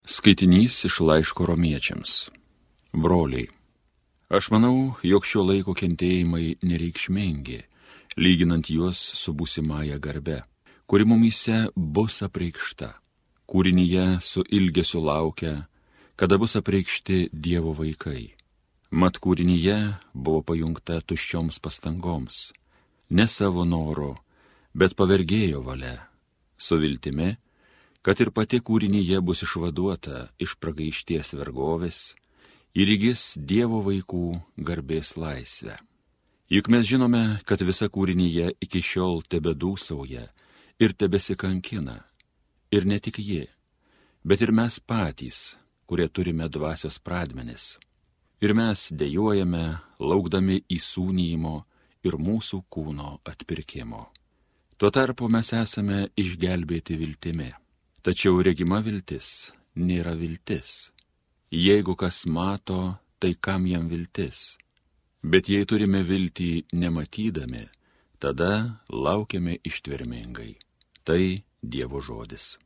Skaitinys iš laiško Romiečiams. Broliai, aš manau, jog šio laiko kentėjimai nereikšmingi, lyginant juos su būsimąja garbe, kuri mumyse bus apreikšta. Kūrinyje su ilgesiu laukia, kada bus apreikšti Dievo vaikai. Mat kūrinyje buvo pajungta tuščioms pastangoms, ne savo noro, bet pavergėjo valia, su viltimi, kad ir pati kūrinyje bus išvaduota iš pragaišties vergovės ir įgis Dievo vaikų garbės laisvę. Juk mes žinome, kad visa kūrinyje iki šiol tebedūsauja ir tebesikankina, ir ne tik ji, bet ir mes patys, kurie turime dvasios pradmenis. Ir mes dejuojame, laukdami įsūnijimo ir mūsų kūno atpirkimo. Tuo tarpu mes esame išgelbėti viltimi. Tačiau regima viltis nėra viltis. Jeigu kas mato, tai kam jam viltis? Bet jei turime viltį nematydami, tada laukiame ištvermingai. Tai Dievo žodis.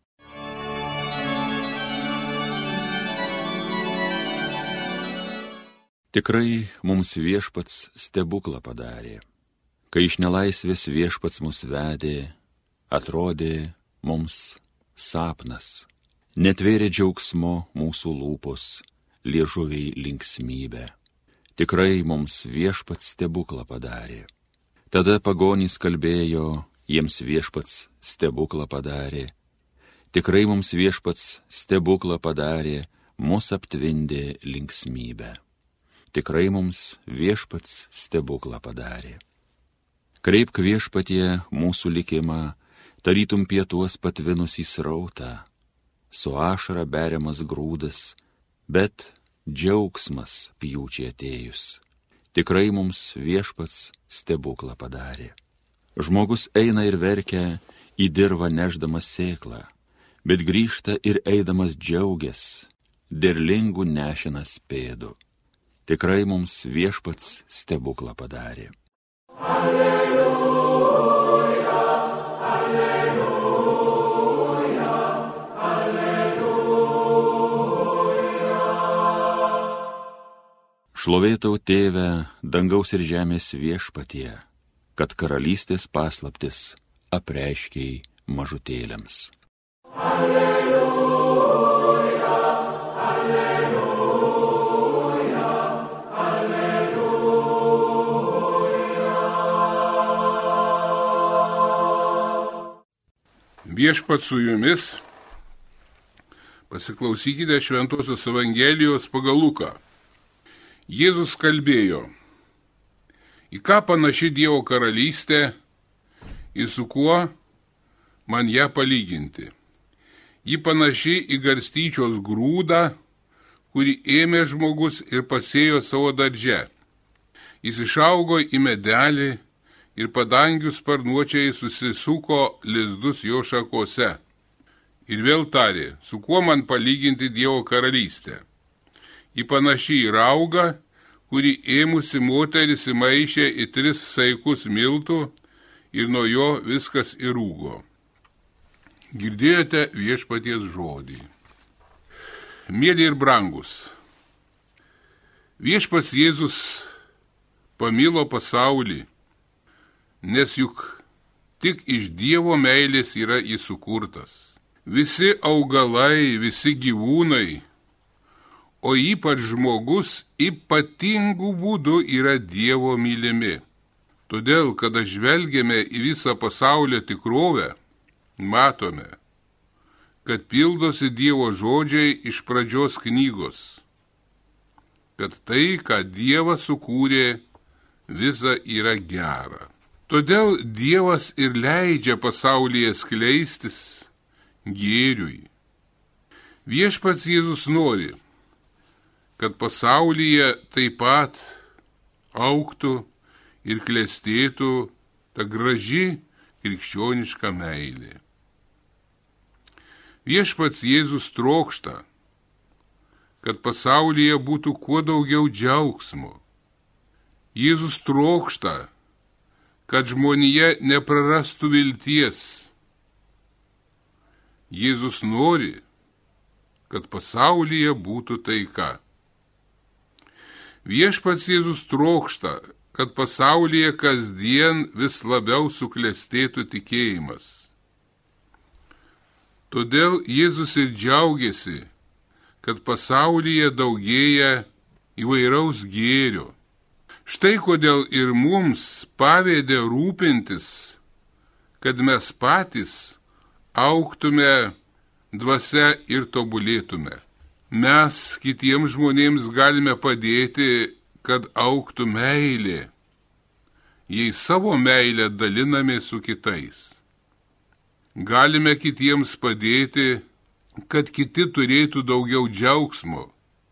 Tikrai mums Viešpats stebuklą padarė. Kai iš nelaisvės Viešpats mus vedė, atrodė mums sapnas, netvėrė džiaugsmo mūsų lūpos, liežuviai linksmybę. Tikrai mums Viešpats stebuklą padarė. Tada pagonys kalbėjo, jiems Viešpats stebuklą padarė. Tikrai mums Viešpats stebuklą padarė, mus aptvindė linksmybę. Tikrai mums Viešpats stebuklą padarė. Kreipk Viešpatie mūsų likimą, tarytum pietuos patvinusį srautą, su ašara beriamas grūdas, bet džiaugsmas pjūčiai atėjus. Tikrai mums Viešpats stebuklą padarė. Žmogus eina ir verkia į dirvą nešdamas sėklą, bet grįžta ir eidamas džiaugias, derlingų nešinas pėdų. Tikrai mums Viešpats stebuklą padarė. Alleluja. Šlovė tau, Tėve, dangaus ir žemės Viešpatie, kad karalystės paslaptis apreiškei mažutėliams. Alleluja, alleluja, alleluja. Viešpats su jumis, pasiklausykite Šventosios Evangelijos pagal Luką. Jėzus kalbėjo, į ką panaši Dievo karalystė ir su kuo man ją palyginti. Ji panaši į garstyčios grūdą, kurį ėmė žmogus ir pasėjo savo darže. Jis išaugo į medelį ir padangių sparnuočiai susisuko lizdus jo šakose. Ir vėl tarė, su kuo man palyginti Dievo karalystę. Ji panaši į raugą, kurį ėmusi moteris įmaišė į 3 saikus miltų ir nuo jo viskas įrūgo. Girdėjote Viešpaties žodį. Mieli ir brangus, Viešpats Jėzus pamilo pasaulį, nes juk tik iš Dievo meilės yra jis sukurtas. Visi augalai, visi gyvūnai, o ypač žmogus ypatingų būdų yra Dievo mylimi. Todėl, kada žvelgiame į visą pasaulio tikrovę, matome, kad pildosi Dievo žodžiai iš pradžios knygos, kad tai, ką Dievas sukūrė, visa yra gera. Todėl Dievas ir leidžia pasaulyje skleistis gėriui. Viešpats Jėzus nori, kad pasaulyje taip pat augtų ir klestėtų ta graži krikščioniška meilė. Viešpats Jėzus trokšta, kad pasaulyje būtų kuo daugiau džiaugsmo. Jėzus trokšta, kad žmonija neprarastų vilties. Jėzus nori, kad pasaulyje būtų taika. Viešpats Jėzus trokšta, kad pasaulyje kasdien vis labiau suklestėtų tikėjimas. Todėl Jėzus ir džiaugiasi, kad pasaulyje daugėja įvairaus gėrio. Štai kodėl ir mums pavedė rūpintis, kad mes patys augtume dvasia ir tobulėtume. Mes kitiems žmonėms galime padėti, kad augtų meilė, jei savo meilę daliname su kitais. Galime kitiems padėti, kad kiti turėtų daugiau džiaugsmo,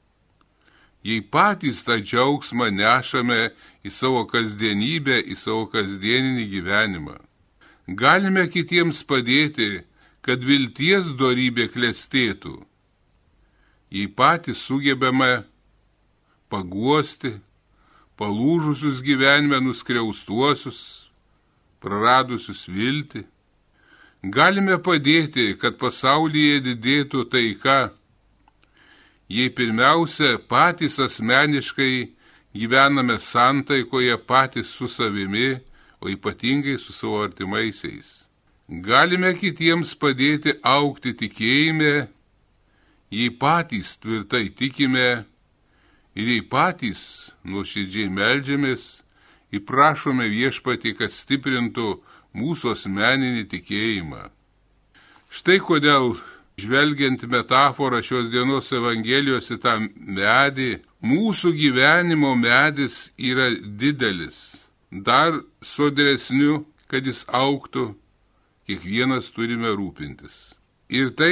jei patys tą džiaugsmą nešame į savo kasdienybę, į savo kasdieninį gyvenimą. Galime kitiems padėti, kad vilties dorybė klestėtų, jei patys sugebame paguosti palūžusius gyvenime nuskriaustuosius, praradusius viltį. Galime padėti, kad pasaulyje didėtų taika, jei pirmiausia patys asmeniškai gyvename santaikoje patys su savimi, o ypatingai su savo artimaisiais. Galime kitiems padėti augti tikėjime, jei patys tvirtai tikime ir jei patys nuoširdžiai meldžiamės ir prašome Viešpatį, kad stiprintų mūsų asmeninį tikėjimą. Štai kodėl, žvelgiant metaforą šios dienos Evangelijos į tą medį, mūsų gyvenimo medis yra didelis, dar sodresniu, kad jis augtų, kiekvienas turime rūpintis. Ir tai,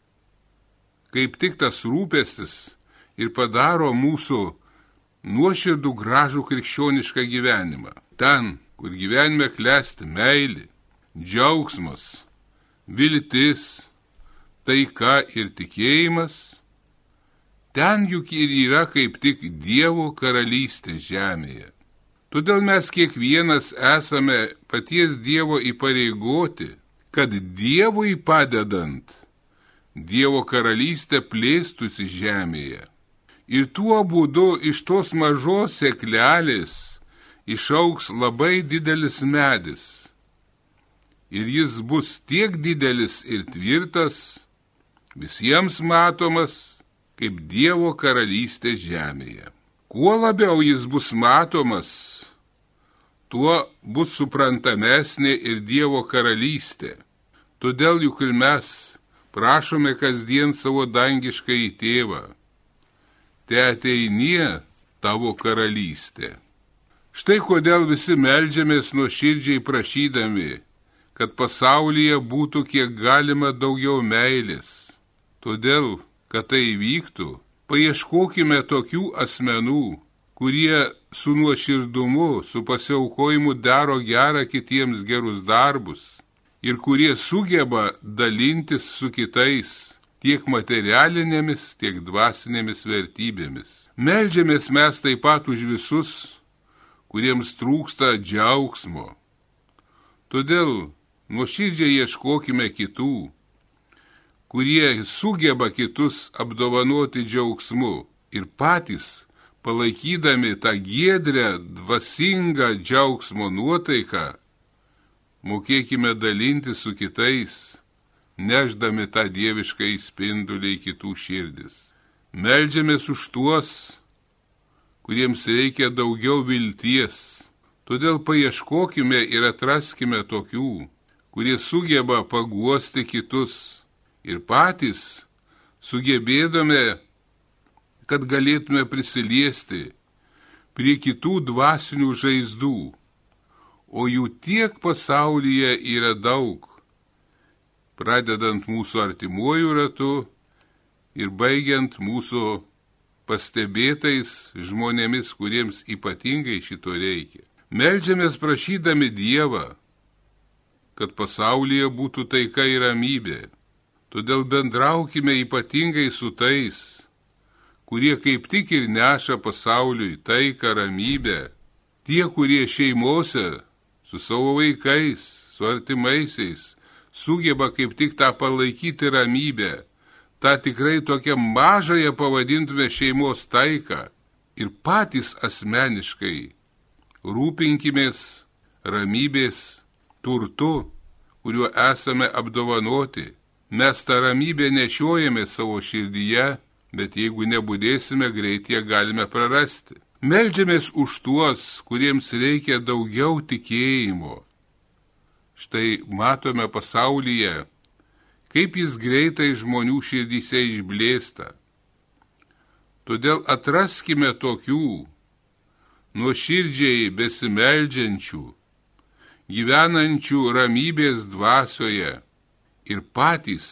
kaip tik tas rūpestis ir padaro mūsų nuoširdų gražų krikščionišką gyvenimą. Ten, kur gyvenime klesti meilė, džiaugsmas, viltis, taika ir tikėjimas, ten juk ir yra kaip tik Dievo karalystė žemėje. Todėl mes kiekvienas esame paties Dievo įpareigoti, kad Dievui padedant, Dievo karalystė plėstųsi žemėje. Ir tuo būdu iš tos mažos sėklelės išaugs labai didelis medis. Ir jis bus tiek didelis ir tvirtas, visiems matomas, kaip Dievo karalystė žemėje. Kuo labiau jis bus matomas, tuo bus suprantamesnė ir Dievo karalystė. Todėl juk ir mes prašome kasdien savo dangiškąjį tėvą, te ateinie tavo karalystė. Štai kodėl visi meldžiamės nuoširdžiai prašydami, kad pasaulyje būtų kiek galima daugiau meilės. Todėl, kad tai įvyktų, paieškokime tokių asmenų, kurie su nuoširdumu, su pasiaukojimu daro gerą kitiems gerus darbus ir kurie sugeba dalintis su kitais tiek materialinėmis, tiek dvasinėmis vertybėmis. Meldžiamės mes taip pat už visus, kuriems trūksta džiaugsmo. Todėl nuoširdžiai ieškokime kitų, kurie sugeba kitus apdovanoti džiaugsmu ir patys, palaikydami tą giedrę, dvasingą džiaugsmo nuotaiką, mokėkime dalinti su kitais, neždami tą dievišką įspindulį į kitų širdis. Meldžiamės už tuos, kuriems reikia daugiau vilties. Todėl paieškokime ir atraskime tokių, kurie sugeba paguosti kitus ir patys sugebėdami, kad galėtume prisiliesti prie kitų dvasinių žaizdų, o jų tiek pasaulyje yra daug, pradedant mūsų artimuoju ratu ir baigiant mūsų pastebėtais žmonėmis, kuriems ypatingai šito reikia. Meldžiamės prašydami Dievą, kad pasaulyje būtų taika ir ramybė. Todėl bendraukime ypatingai su tais, kurie kaip tik ir neša pasauliui taiką, ramybę. Tie, kurie šeimose, su savo vaikais, su artimaisiais, sugeba kaip tik tą palaikyti ramybę, tą tikrai tokią mažąją pavadintume šeimos taiką ir patys asmeniškai rūpinkimės ramybės turtu, kuriuo esame apdovanoti. Mes tą ramybę nešiojame savo širdyje, bet jeigu nebudėsime, greit ją galime prarasti. Meldžiamės už tuos, kuriems reikia daugiau tikėjimo. Štai matome pasaulyje, kaip jis greitai žmonių širdyse išblėsta. Todėl atraskime tokių nuoširdžiai besimeldžiančių, gyvenančių ramybės dvasioje ir patys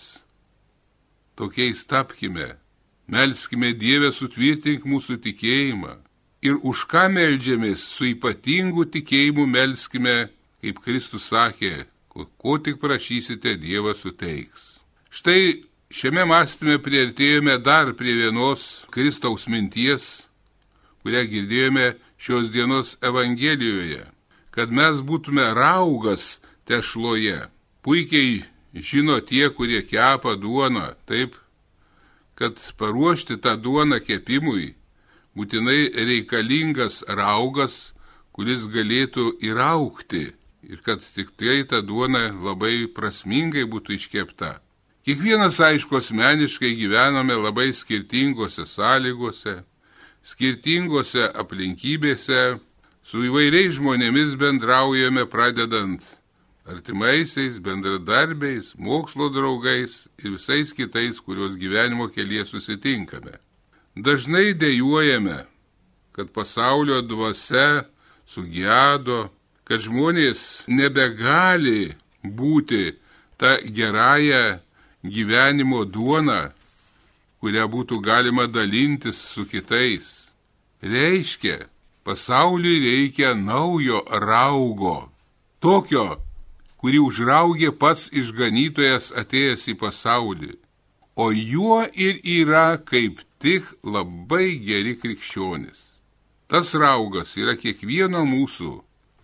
tokiais tapkime. Melskime Dieve, sutvirtink mūsų tikėjimą. Ir už ką meldžiamės, su ypatingu tikėjimu melskime, kaip Kristus sakė, ko tik prašysite, Dievas suteiks. Štai šiame mąstyme priartėjome dar prie vienos Kristaus minties, kurią girdėjome šios dienos Evangelijoje, kad mes būtume raugas tešloje. Puikiai žino tie, kurie kepa duoną, taip, kad paruošti tą duoną kepimui būtinai reikalingas raugas, kuris galėtų įraugti ir kad tik tai ta duona labai prasmingai būtų iškepta. Kiekvienas, aišku, asmeniškai gyvename labai skirtingose sąlygose, skirtingose aplinkybėse, su įvairiais žmonėmis bendraujame, pradedant artimaisiais, bendradarbiais, mokslo draugais ir visais kitais, kuriuos gyvenimo kelyje susitinkame. Dažnai dejuojame, kad pasaulio dvasia sugedo, kad žmonės nebegali būti ta gerąją gyvenimo duona, kurią būtų galima dalintis su kitais. Reiškia, pasauliui reikia naujo raugo, tokio, kurį užraugė pats išganytojas atėjęs į pasaulį, o juo ir yra kaip tik labai geri krikščionis. Tas raugas yra kiekvieno mūsų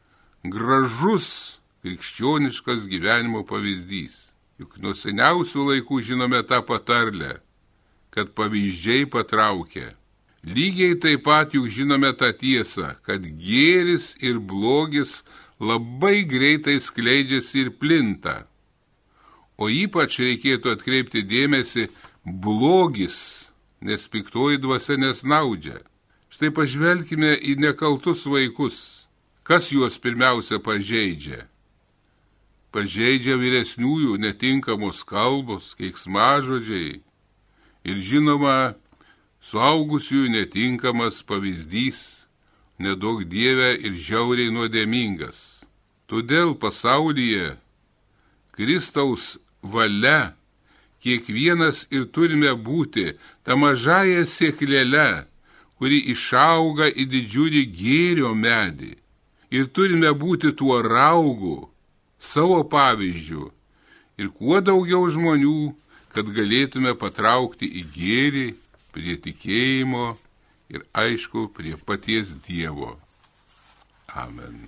gražus krikščioniškas gyvenimo pavyzdys. Juk nuo seniausių laikų žinome tą patarlę, kad pavyzdžiai patraukia. Lygiai taip pat juk žinome tą tiesą, kad gėris ir blogis labai greitai skleidžiasi ir plinta. O ypač reikėtų atkreipti dėmesį blogis, nes piktoji dvasia nesnaudžia. Štai pažvelkime į nekaltus vaikus. Kas juos pirmiausia pažeidžia? Pažeidžia vyresniųjų netinkamos kalbos, keiksmažodžiai ir žinoma, suaugusiųjų netinkamas pavyzdys, nedaug Dieve ir žiauriai nuodėmingas. Todėl pasaulyje Kristaus valia kiekvienas ir turime būti tą mažąją sėklelę, kuri išauga į didžiulį gėrio medį. Ir turime būti tuo raugu, savo pavyzdžiu ir kuo daugiau žmonių, kad galėtume patraukti į gėrį, prie tikėjimo ir aišku, prie paties Dievo. Amen.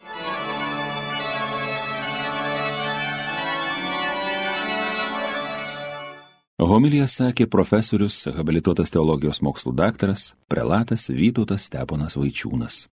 Homiliją sakė profesorius, habilituotas teologijos mokslų daktaras, prelatas Vytautas Steponas Vaičiūnas.